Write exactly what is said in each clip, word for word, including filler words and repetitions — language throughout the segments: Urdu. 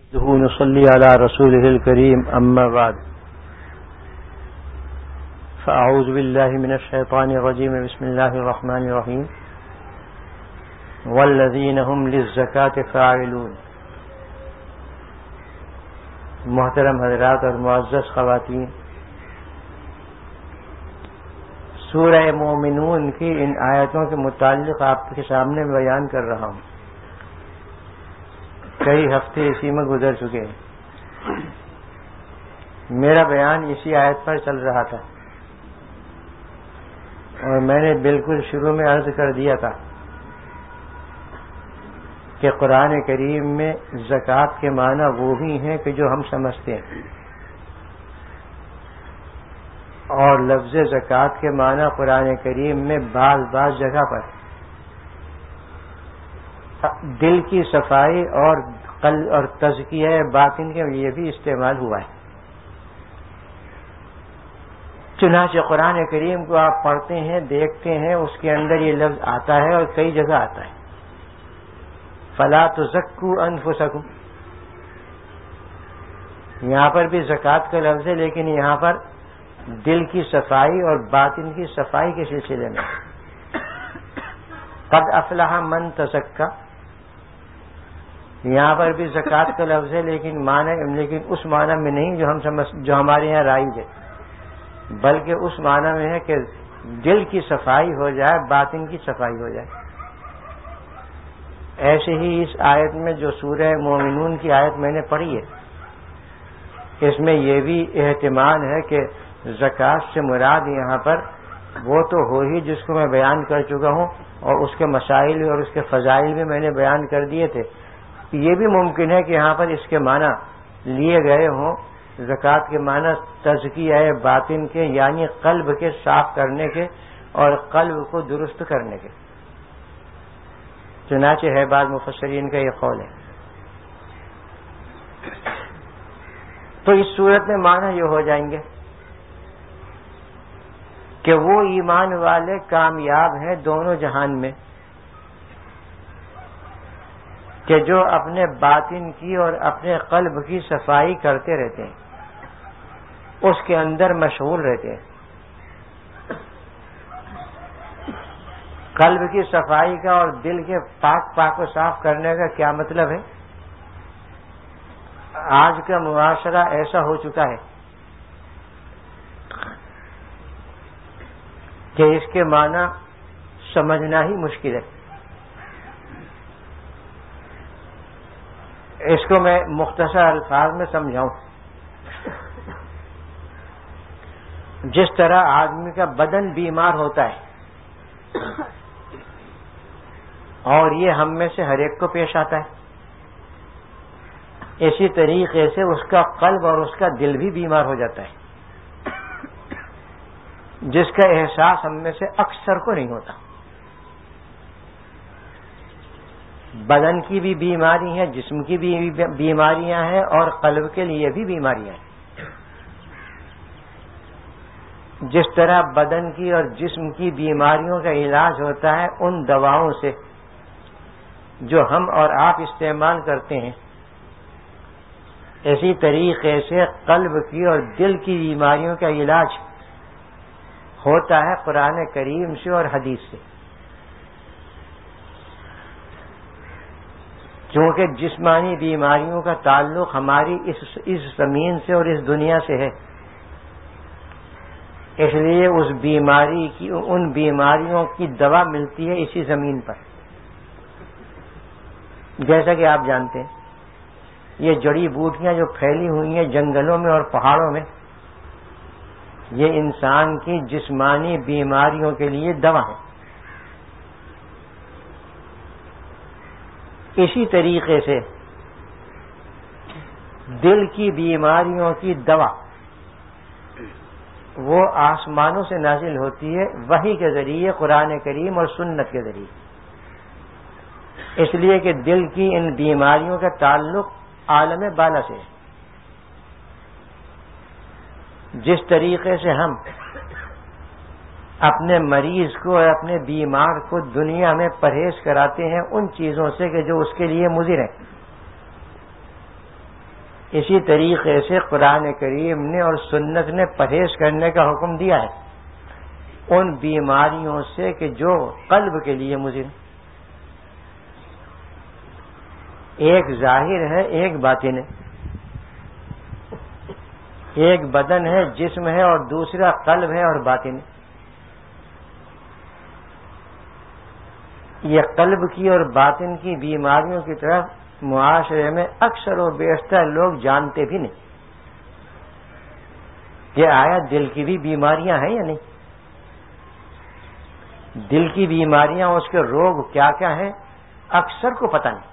نصلي على رسوله الكريم أما بعد فأعوذ بالله من الشيطان الرجيم بسم الله الرحمن الرحيم والذين هم للزكاة فاعلون. محترم حضرات اور معزز خواتین، سورہ مومنون کی ان آیتوں کے متعلق آپ کے سامنے بیان کر رہا ہوں. کئی ہفتے اسی میں گزر چکے ہیں. میرا بیان اسی آیت پر چل رہا تھا اور میں نے بالکل شروع میں عرض کر دیا تھا کہ قرآن کریم میں زکوٰۃ کے معنی وہی ہیں کہ جو ہم سمجھتے ہیں، اور لفظ زکوٰۃ کے معنی قرآن کریم میں بعض بعض جگہ پر دل کی صفائی اور قلب اور تزکیہ باطن کے لیے بھی استعمال ہوا ہے. چنانچہ قرآن کریم کو آپ پڑھتے ہیں، دیکھتے ہیں، اس کے اندر یہ لفظ آتا ہے اور کئی جگہ آتا ہے. فلا تزکوا انفسکم، یہاں پر بھی زکوٰۃ کا لفظ ہے، لیکن یہاں پر دل کی صفائی اور باطن کی صفائی کے سلسلے میں. قد افلح من تزکا، یہاں پر بھی زکوٰۃ کا لفظ ہے، لیکن معنی لیکن اس معنی میں نہیں جو ہم سمجھ جو ہمارے یہاں رائج ہے، بلکہ اس معنی میں ہے کہ دل کی صفائی ہو جائے، باطن کی صفائی ہو جائے. ایسے ہی اس آیت میں جو سورہ مومنون کی آیت میں نے پڑھی ہے، اس میں یہ بھی اہتمام ہے کہ زکوٰۃ سے مراد یہاں پر وہ تو ہو ہی جس کو میں بیان کر چکا ہوں، اور اس کے مسائل اور اس کے فضائل بھی میں نے بیان کر دیے تھے. یہ بھی ممکن ہے کہ یہاں پر اس کے معنی لیے گئے ہوں، زکوٰۃ کے معنی تزکیہ باطن کے، یعنی قلب کے صاف کرنے کے اور قلب کو درست کرنے کے. چنانچہ ہے بعض مفسرین کا یہ قول ہے. تو اس صورت میں معنی یہ ہو جائیں گے کہ وہ ایمان والے کامیاب ہیں دونوں جہان میں کہ جو اپنے باطن کی اور اپنے قلب کی صفائی کرتے رہتے ہیں، اس کے اندر مشغول رہتے ہیں. قلب کی صفائی کا اور دل کے پاک پاک کو صاف کرنے کا کیا مطلب ہے؟ آج کا معاشرہ ایسا ہو چکا ہے کہ اس کے معنی سمجھنا ہی مشکل ہے. اس کو میں مختصر الفاظ میں سمجھاؤں. جس طرح آدمی کا بدن بیمار ہوتا ہے اور یہ ہم میں سے ہر ایک کو پیش آتا ہے، اسی طریقے سے اس کا قلب اور اس کا دل بھی بیمار ہو جاتا ہے، جس کا احساس ہم میں سے اکثر کو نہیں ہوتا. بدن کی بھی بیماری ہیں، جسم کی بھی بیماریاں ہیں، اور قلب کے لیے بھی بیماریاں ہیں. جس طرح بدن کی اور جسم کی بیماریوں کا علاج ہوتا ہے ان دواؤں سے جو ہم اور آپ استعمال کرتے ہیں، اسی طریقے سے قلب کی اور دل کی بیماریوں کا علاج ہوتا ہے قرآن کریم سے اور حدیث سے. چونکہ جسمانی بیماریوں کا تعلق ہماری اس اس زمین سے اور اس دنیا سے ہے، اس لیے اس بیماری کی ان بیماریوں کی دوا ملتی ہے اسی زمین پر. جیسا کہ آپ جانتے ہیں یہ جڑی بوٹیاں جو پھیلی ہوئی ہیں جنگلوں میں اور پہاڑوں میں، یہ انسان کی جسمانی بیماریوں کے لیے دوا ہے. اسی طریقے سے دل کی بیماریوں کی دوا وہ آسمانوں سے نازل ہوتی ہے وحی کے ذریعے، قرآن کریم اور سنت کے ذریعے. اس لیے کہ دل کی ان بیماریوں کا تعلق عالم بالا سے ہے. جس طریقے سے ہم اپنے مریض کو اور اپنے بیمار کو دنیا میں پرہیز کراتے ہیں ان چیزوں سے کہ جو اس کے لیے مضر ہیں، اسی طریقے سے قرآن کریم نے اور سنت نے پرہیز کرنے کا حکم دیا ہے ان بیماریوں سے کہ جو قلب کے لیے مضر، ایک ظاہر ہے ایک باطن ہے، ایک بدن ہے جسم ہے اور دوسرا قلب ہے اور باطن ہے۔ یہ قلب کی اور باطن کی بیماریوں کی طرف معاشرے میں اکثر و بیشتر لوگ جانتے بھی نہیں کہ آیا دل کی بھی بیماریاں ہیں یا نہیں، دل کی بیماریاں اس کے روگ کیا کیا ہیں اکثر کو پتہ نہیں،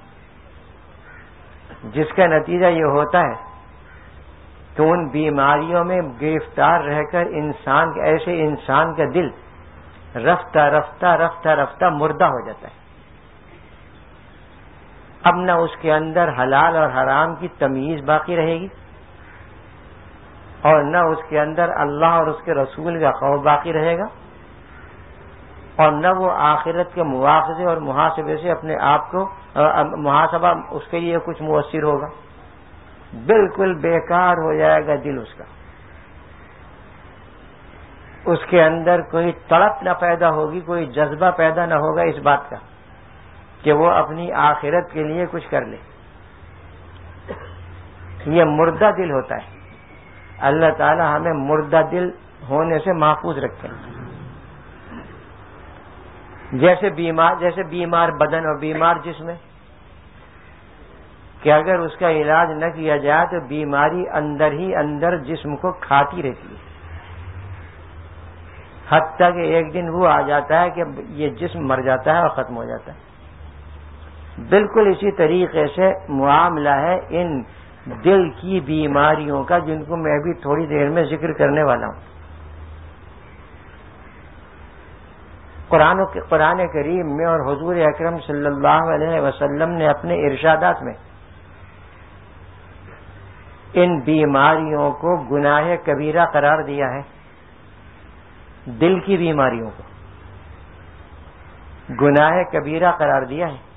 جس کا نتیجہ یہ ہوتا ہے کہ ان بیماریوں میں گرفتار رہ کر انسان ایسے انسان کا دل رفتہ رفتہ رفتہ رفتہ مردہ ہو جاتا ہے۔ اب نہ اس کے اندر حلال اور حرام کی تمیز باقی رہے گی اور نہ اس کے اندر اللہ اور اس کے رسول کا خوف باقی رہے گا، اور نہ وہ آخرت کے مواخذے اور محاسبے سے اپنے آپ کو محاسبہ اس کے لیے کچھ مؤثر ہوگا، بالکل بیکار ہو جائے گا دل اس کا، اس کے اندر کوئی تڑپ نہ پیدا ہوگی، کوئی جذبہ پیدا نہ ہوگا اس بات کا کہ وہ اپنی آخرت کے لیے کچھ کر لے۔ یہ مردہ دل ہوتا ہے۔ اللہ تعالی ہمیں مردہ دل ہونے سے محفوظ رکھے۔ جیسے بیمار جیسے بیمار بدن اور بیمار جسم ہے کہ اگر اس کا علاج نہ کیا جائے تو بیماری اندر ہی اندر جسم کو کھاتی رہتی ہے، حتیٰ کہ ایک دن وہ آ جاتا ہے کہ یہ جسم مر جاتا ہے اور ختم ہو جاتا ہے۔ بالکل اسی طریقے سے معاملہ ہے ان دل کی بیماریوں کا، جن کو میں بھی تھوڑی دیر میں ذکر کرنے والا ہوں۔ قرآن قرآن کریم میں اور حضور اکرم صلی اللہ علیہ وسلم نے اپنے ارشادات میں ان بیماریوں کو گناہ کبیرہ قرار دیا ہے۔ دل کی بیماریوں کو گناہ کبیرہ قرار دیا ہے۔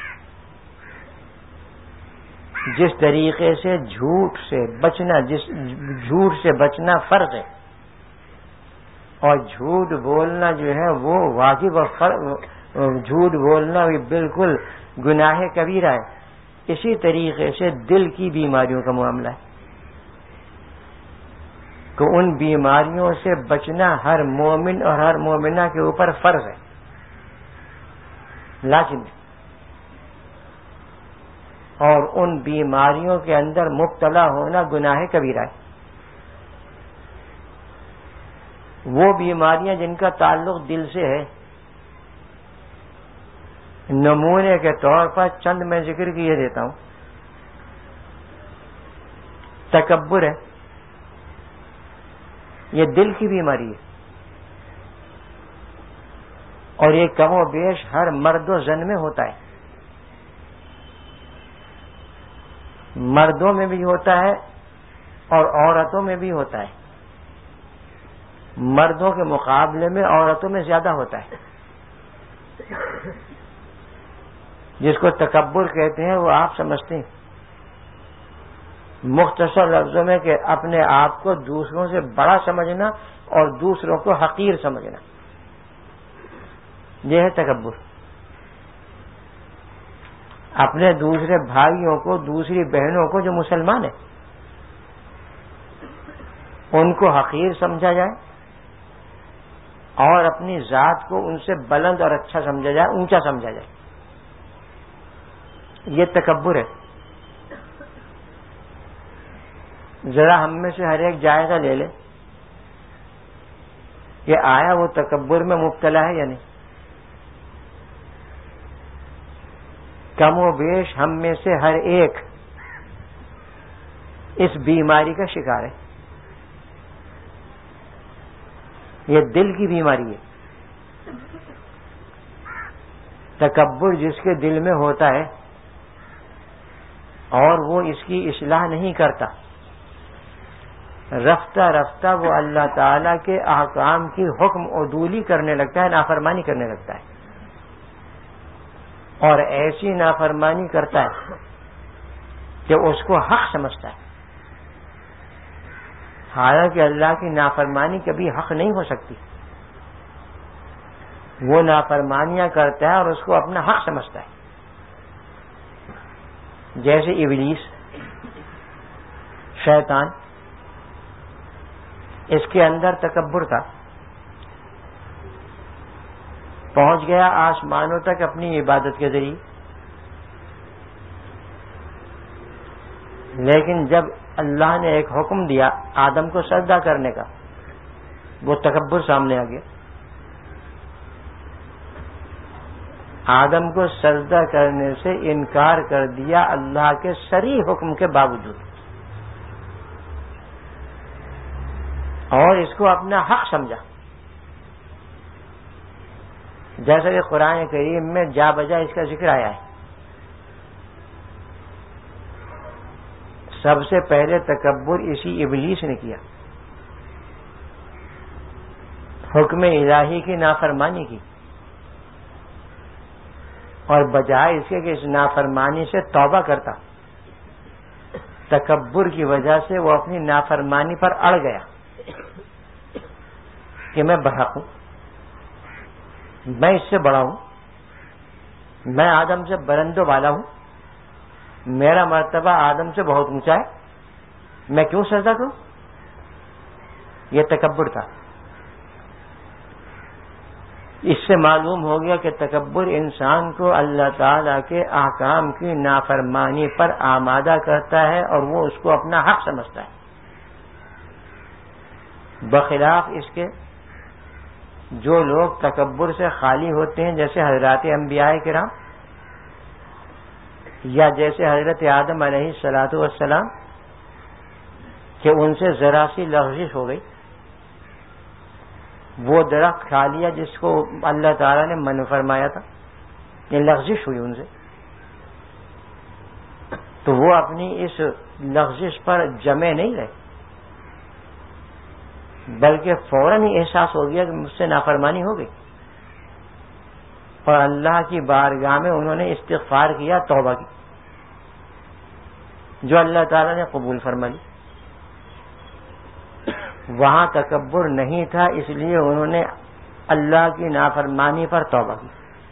جس طریقے سے جھوٹ سے بچنا جس جھوٹ سے بچنا فرض ہے اور جھوٹ بولنا جو ہے وہ واجب اور جھوٹ بولنا بھی بالکل گناہ کبیرہ ہے، اسی طریقے سے دل کی بیماریوں کا معاملہ ہے کہ ان بیماریوں سے بچنا ہر مومن اور ہر مومنہ کے اوپر فرض ہے، لازم ہے، اور ان بیماریوں کے اندر مبتلا ہونا گناہ کبیرہ ہے۔ وہ بیماریاں جن کا تعلق دل سے ہے، نمونے کے طور پر چند میں ذکر کیے دیتا ہوں۔ تکبر ہے، یہ دل کی بیماری ہے، اور یہ کم و بیش ہر مرد و زن میں ہوتا ہے، مردوں میں بھی ہوتا ہے اور عورتوں میں بھی ہوتا ہے، مردوں کے مقابلے میں عورتوں میں زیادہ ہوتا ہے۔ جس کو تکبر کہتے ہیں وہ آپ سمجھتے ہیں، مختصر لفظوں میں کہ اپنے آپ کو دوسروں سے بڑا سمجھنا اور دوسروں کو حقیر سمجھنا، یہ ہے تکبر۔ اپنے دوسرے بھائیوں کو، دوسری بہنوں کو جو مسلمان ہیں ان کو حقیر سمجھا جائے اور اپنی ذات کو ان سے بلند اور اچھا سمجھا جائے، اونچا سمجھا جائے، یہ تکبر ہے۔ ذرا ہم میں سے ہر ایک جائزہ لے لے کہ آیا وہ تکبر میں مبتلا ہے یا نہیں۔ کم و بیش ہم میں سے ہر ایک اس بیماری کا شکار ہے۔ یہ دل کی بیماری ہے۔ تکبر جس کے دل میں ہوتا ہے اور وہ اس کی اصلاح نہیں کرتا، رفتہ رفتہ وہ اللہ تعالی کے احکام کی حکم عدولی کرنے لگتا ہے، نافرمانی کرنے لگتا ہے، اور ایسی نافرمانی کرتا ہے کہ اس کو حق سمجھتا ہے۔ حالانکہ اللہ کی نافرمانی کبھی حق نہیں ہو سکتی. وہ نافرمانیاں کرتا ہے اور اس کو اپنا حق سمجھتا ہے. جیسے ابلیس شیطان، اس کے اندر تکبر تھا، پہنچ گیا آسمانوں تک اپنی عبادت کے ذریعے، لیکن جب اللہ نے ایک حکم دیا آدم کو سجدہ کرنے کا، وہ تکبر سامنے آ گیا. آدم کو سجدہ کرنے سے انکار کر دیا اللہ کے صریح حکم کے باوجود، اور اس کو اپنا حق سمجھا. جیسا کہ قرآن کریم میں جا بجا اس کا ذکر آیا ہے. سب سے پہلے تکبر اسی ابلیس نے کیا، حکم الہی کی نافرمانی کی، اور بجائے اس کے کہ اس نافرمانی سے توبہ کرتا، تکبر کی وجہ سے وہ اپنی نافرمانی پر اڑ گیا کہ میں برحق ہوں، میں اس سے بڑا ہوں، میں آدم سے بلند و بالا ہوں، میرا مرتبہ آدم سے بہت اونچا ہے، میں کیوں سجدہ کروں؟ یہ تکبر تھا. اس سے معلوم ہو گیا کہ تکبر انسان کو اللہ تعالی کے احکام کی نافرمانی پر آمادہ کرتا ہے اور وہ اس کو اپنا حق سمجھتا ہے، بخلاف اس کے جو لوگ تکبر سے خالی ہوتے ہیں، جیسے حضرات انبیاء کرام یا جیسے حضرت آدم علیہ الصلاۃ والسلام، کہ ان سے ذرا سی لغزش ہو گئی، وہ درخت کھا لیا جس کو اللہ تعالیٰ نے منع فرمایا تھا، یہ لغزش ہوئی ان سے، تو وہ اپنی اس لغزش پر جمے نہیں رہے، بلکہ فوراً ہی احساس ہو گیا کہ مجھ سے نافرمانی ہو گئی، اور اللہ کی بارگاہ میں انہوں نے استغفار کیا، توبہ کی، جو اللہ تعالیٰ نے قبول فرما لی. وہاں تکبر نہیں تھا، اس لیے انہوں نے اللہ کی نافرمانی پر توبہ کی.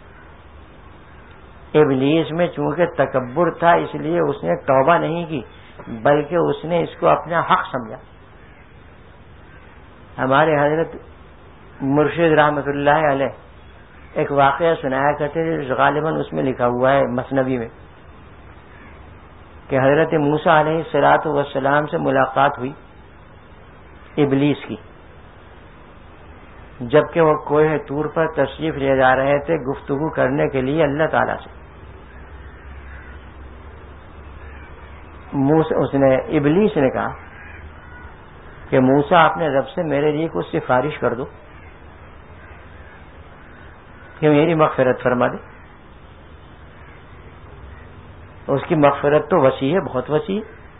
ابلیس میں چونکہ تکبر تھا، اس لیے اس نے توبہ نہیں کی، بلکہ اس نے اس کو اپنا حق سمجھا. ہمارے حضرت مرشد رحمۃ اللہ علیہ ایک واقعہ سنایا کرتے تھے، غالباً اس میں لکھا ہوا ہے مثنوی میں، کہ حضرت موسیٰ علیہ الصلاۃ والسلام سے ملاقات ہوئی ابلیس کی، جبکہ وہ کوہ طور پر تشریف لے جا رہے تھے گفتگو کرنے کے لیے اللہ تعالیٰ سے. موسیٰ اس نے ابلیس نے کہا کہ موسیٰ اپنے رب سے میرے لیے کچھ سفارش کر دو کہ میری مغفرت فرما دے. اس کی مغفرت تو وسیع ہے، بہت وسیع.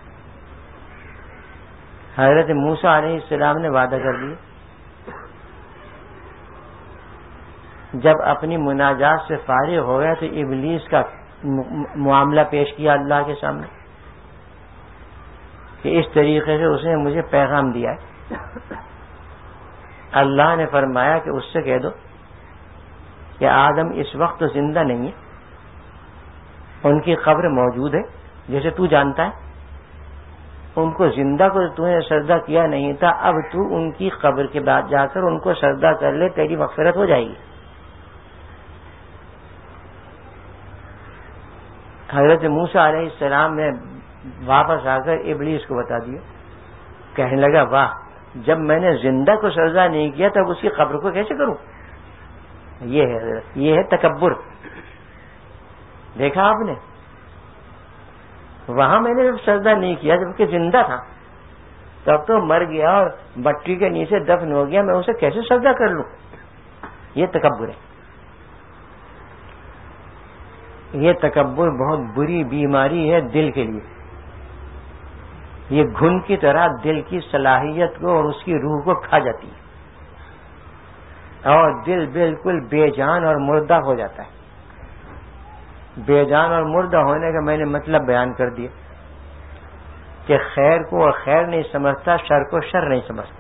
حضرت موسیٰ علیہ السلام نے وعدہ کر دیا. جب اپنی مناجات سے فارغ ہو گیا تو ابلیس کا معاملہ پیش کیا اللہ کے سامنے کہ اس طریقے سے اس نے مجھے پیغام دیا ہے. اللہ نے فرمایا کہ اس سے کہہ دو کہ آدم اس وقت زندہ نہیں ہے، ان کی قبر موجود ہے جیسے تو جانتا ہے. ان کو زندہ کو تو نے سجدہ کیا نہیں تھا، اب تو ان کی قبر کے بعد جا کر ان کو سجدہ کر لے، تیری مغفرت ہو جائے گی. حضرت موسیٰ علیہ السلام نے واپس آ کر ابلیس کو بتا دیا. کہنے لگا واہ، جب میں نے زندہ کو سجدہ نہیں کیا تب اس کی قبر کو کیسے کروں؟ یہ ہے حضرت، یہ ہے تکبر. دیکھا آپ نے، وہاں میں نے جب سجدہ نہیں کیا جبکہ زندہ تھا، تب تو مر گیا اور مٹی کے نیچے دفن ہو گیا، میں اسے کیسے سجدہ کر لوں؟ یہ تکبر ہے. یہ تکبر بہت بری بیماری ہے دل کے لیے. یہ گھن کی طرح دل کی صلاحیت کو اور اس کی روح کو کھا جاتی ہے، اور دل بالکل بے جان اور مردہ ہو جاتا ہے. بے جان اور مردہ ہونے کا میں نے مطلب بیان کر دیا کہ خیر کو خیر نہیں سمجھتا، شر کو شر نہیں سمجھتا،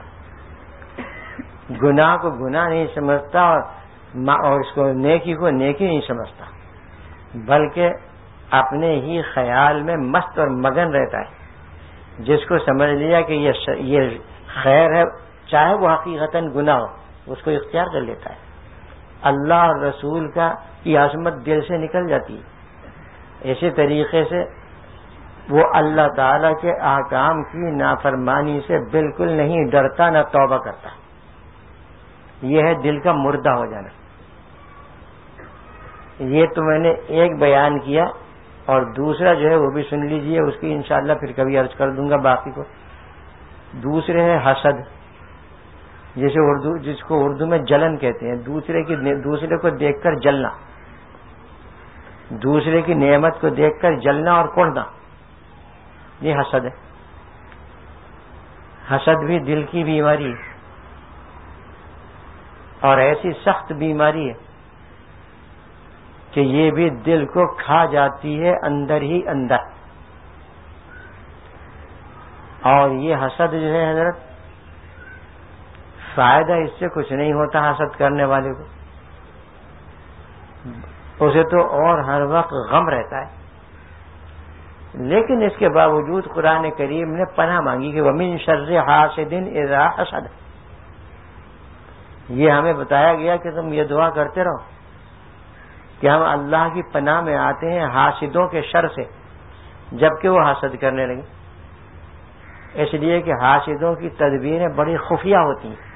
گناہ کو گناہ نہیں سمجھتا اور اس کو نیکی کو نیکی نہیں سمجھتا، بلکہ اپنے ہی خیال میں مست اور مگن رہتا ہے. جس کو سمجھ لیا کہ یہ یہ خیر ہے، چاہے وہ حقیقتاً گناہ ہو، اس کو اختیار کر لیتا ہے. اللہ اور رسول کا کی عظمت دل سے نکل جاتی ہے. اسی طریقے سے وہ اللہ تعالی کے احکام کی نافرمانی سے بالکل نہیں ڈرتا، نہ توبہ کرتا. یہ ہے دل کا مردہ ہو جانا. یہ تو میں نے ایک بیان کیا، اور دوسرا جو ہے وہ بھی سن لیجئے، اس کی انشاءاللہ پھر کبھی عرض کر دوں گا باقی کو. دوسرے ہے حسد، جسے اردو جس کو اردو میں جلن کہتے ہیں. دوسرے کی دوسرے کو دیکھ کر جلنا، دوسرے کی نعمت کو دیکھ کر جلنا اور کوڑنا، یہ حسد ہے. حسد بھی دل کی بیماری ہے، اور ایسی سخت بیماری ہے کہ یہ بھی دل کو کھا جاتی ہے اندر ہی اندر. اور یہ حسد جو ہے حضرت، فائدہ اس سے کچھ نہیں ہوتا حسد کرنے والے کو، اسے تو اور ہر وقت غم رہتا ہے. لیکن اس کے باوجود قرآن کریم نے پناہ مانگی کہ وَمِن شَرِّ حَاسِدٍ إِذَا حَسَدَ. یہ ہمیں بتایا گیا کہ تم یہ دعا کرتے رہو کہ ہم اللہ کی پناہ میں آتے ہیں حاسدوں کے شر سے، جبکہ وہ حسد کرنے لگے. اس لیے کہ حاسدوں کی تدبیریں بڑی خفیہ ہوتی ہیں،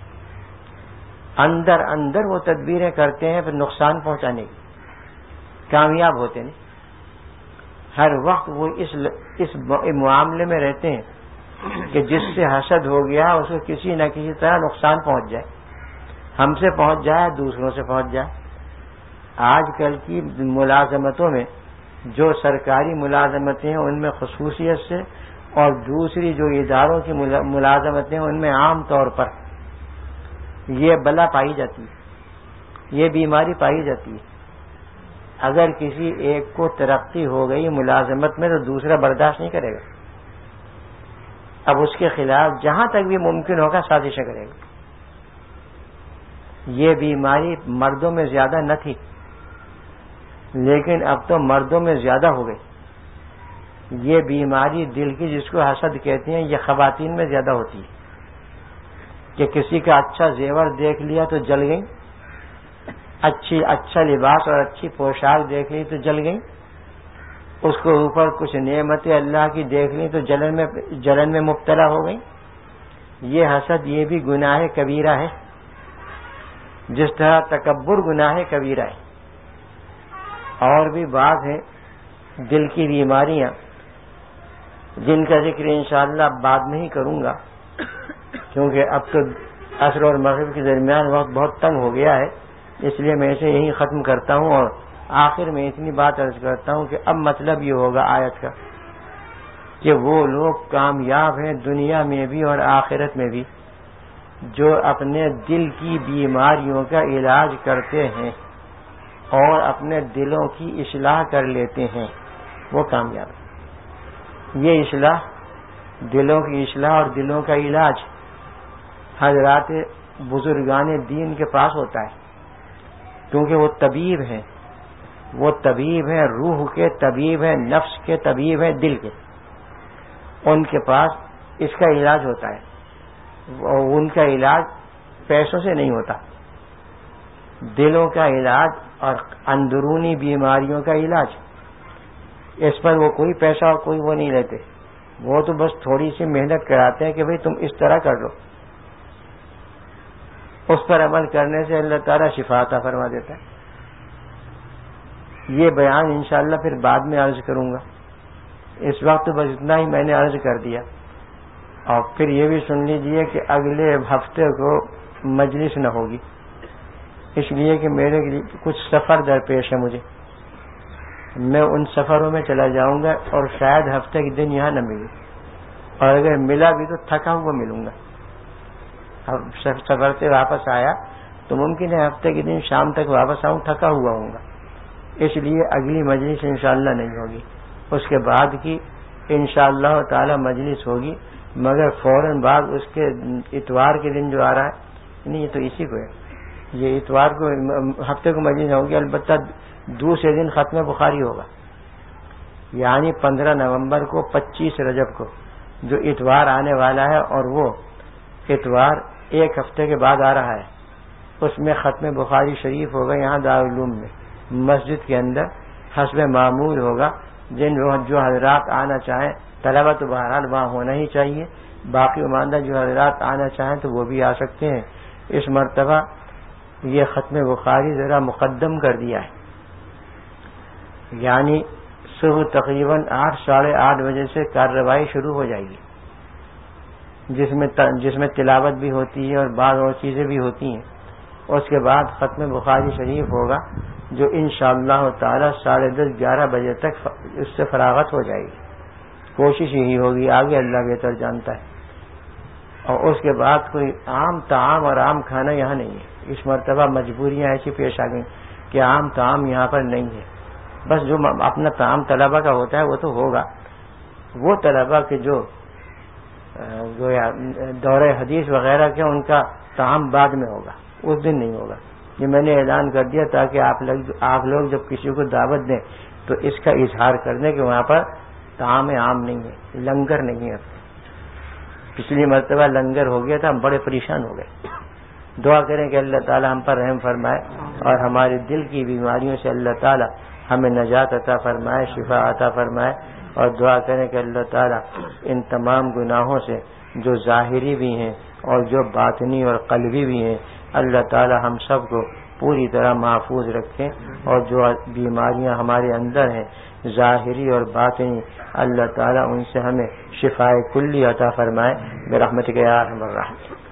اندر اندر وہ تدبیریں کرتے ہیں پھر نقصان پہنچانے کی، کامیاب ہوتے نہیں. ہر وقت وہ اس اس معاملے میں رہتے ہیں کہ جس سے حسد ہو گیا اس کو کسی نہ کسی طرح نقصان پہنچ جائے، ہم سے پہنچ جائے، دوسروں سے پہنچ جائے. آج کل کی ملازمتوں میں جو سرکاری ملازمتیں ہیں ان میں خصوصیت سے، اور دوسری جو اداروں کی ملازمتیں ہیں ان میں عام طور پر یہ بلا پائی جاتی ہے، یہ بیماری پائی جاتی ہے. اگر کسی ایک کو ترقی ہو گئی ملازمت میں تو دوسرا برداشت نہیں کرے گا، اب اس کے خلاف جہاں تک بھی ممکن ہوگا سازشیں کرے گا. یہ بیماری مردوں میں زیادہ نہ تھی، لیکن اب تو مردوں میں زیادہ ہو گئی. یہ بیماری دل کی جس کو حسد کہتے ہیں، یہ خواتین میں زیادہ ہوتی ہے کہ کسی کا اچھا زیور دیکھ لیا تو جل گئی، اچھی اچھا لباس اور اچھی پوشاک دیکھ لی تو جل گئی، اس کو اوپر کچھ نعمتیں اللہ کی دیکھ لی تو جلن میں جلن میں مبتلا ہو گئی. یہ حسد یہ بھی گناہ کبیرہ ہے، جس طرح تکبر گناہ کبیرہ ہے. اور بھی بعض ہیں دل کی بیماریاں جن کا ذکر انشاءاللہ بعد میں ہی کروں گا، کیونکہ اب تو عصر اور مغرب کے درمیان وقت بہت تنگ ہو گیا ہے، اس لیے میں اسے یہیں ختم کرتا ہوں. اور آخر میں اتنی بات عرض کرتا ہوں کہ اب مطلب یہ ہوگا آیت کا کہ وہ لوگ کامیاب ہیں دنیا میں بھی اور آخرت میں بھی جو اپنے دل کی بیماریوں کا علاج کرتے ہیں اور اپنے دلوں کی اصلاح کر لیتے ہیں، وہ کامیاب ہیں. یہ اصلاح، دلوں کی اصلاح اور دلوں کا علاج حضرات بزرگان دین کے پاس ہوتا ہے، کیونکہ وہ طبیب ہیں، وہ طبیب ہیں، روح کے طبیب ہیں، نفس کے طبیب ہیں، دل کے. ان کے پاس اس کا علاج ہوتا ہے. ان کا علاج پیسوں سے نہیں ہوتا، دلوں کا علاج اور اندرونی بیماریوں کا علاج، اس پر وہ کوئی پیسہ اور کوئی وہ نہیں لیتے. وہ تو بس تھوڑی سی محنت کراتے ہیں کہ بھئی تم اس طرح کر لو، اس پر عمل کرنے سے اللہ تعالیٰ شفا عطا فرما دیتا ہے. یہ بیان انشاءاللہ پھر بعد میں عرض کروں گا، اس وقت بس اتنا ہی میں نے عرض کر دیا. اور پھر یہ بھی سن لیجئے کہ اگلے ہفتے کو مجلس نہ ہوگی، اس لیے کہ میرے کچھ سفر درپیش ہے مجھے، میں ان سفروں میں چلا جاؤں گا اور شاید ہفتے کے دن یہاں نہ ملوں، اور اگر ملا بھی تو تھکا ہوا ملوں گا. اب سفر سے واپس آیا تو ممکن ہے ہفتے کے دن شام تک واپس آؤں، تھکا ہوا ہوں گا، اس لیے اگلی مجلس انشاءاللہ نہیں ہوگی. اس کے بعد کی انشاءاللہ تعالی مجلس ہوگی، مگر فوراً بعد اس کے اتوار کے دن جو آ رہا ہے، نہیں یہ تو اسی کو ہے، یہ اتوار کو ہفتے کو مجلس ہوگی، البتہ دوسرے دن ختم بخاری ہوگا، یعنی پندرہ نومبر کو پچیس رجب کو جو اتوار آنے والا ہے، اور وہ اتوار ایک ہفتے کے بعد آ رہا ہے، اس میں ختم بخاری شریف ہوگا یہاں دارالعلوم میں مسجد کے اندر، حسب معمول ہوگا۔ جن جو حضرات آنا چاہیں، طلبہ تو بہرحال وہاں ہونا ہی چاہیے، باقی عماندہ جو حضرات آنا چاہیں تو وہ بھی آ سکتے ہیں۔ اس مرتبہ یہ ختم بخاری ذرا مقدم کر دیا ہے، یعنی صبح تقریباً آٹھ ساڑھے آٹھ بجے سے کارروائی شروع ہو جائے گی، جس میں جس میں تلاوت بھی ہوتی ہے اور بعض اور چیزیں بھی ہوتی ہیں۔ اس کے بعد ختم بخاری شریف ہوگا، جو انشاءاللہ تعالی ساڑھے دس گیارہ بجے تک اس سے فراغت ہو جائے گی، کوشش یہی ہوگی، آگے اللہ بہتر جانتا ہے۔ اور اس کے بعد کوئی عام طعام اور عام کھانا یہاں نہیں ہے، اس مرتبہ مجبوریاں ایسی پیش آ گئیں کہ عام طعام یہاں پر نہیں ہے، بس جو اپنا طعام طلبہ کا ہوتا ہے وہ تو ہوگا، وہ طلبہ کے جو دورہ حدیث وغیرہ کے ان کا طعام بعد میں ہوگا، اس دن نہیں ہوگا۔ یہ میں نے اعلان کر دیا تاکہ آپ لوگ آپ لوگ جب کسی کو دعوت دیں تو اس کا اظہار کر دیں کہ وہاں پر طعام عام نہیں ہے، لنگر نہیں ہے۔ پچھلی مرتبہ لنگر ہو گیا تھا، ہم بڑے پریشان ہو گئے۔ دعا کریں کہ اللہ تعالی ہم پر رحم فرمائے اور ہمارے دل کی بیماریوں سے اللہ تعالی ہمیں نجات عطا فرمائے، شفا عطا فرمائے، اور دعا کریں کہ اللہ تعالی ان تمام گناہوں سے جو ظاہری بھی ہیں اور جو باطنی اور قلبی بھی ہیں، اللہ تعالی ہم سب کو پوری طرح محفوظ رکھیں، اور جو بیماریاں ہمارے اندر ہیں ظاہری اور باطنی، اللہ تعالی ان سے ہمیں شفائے کلی عطا فرمائے برحمتک یا ارحم الراحمین۔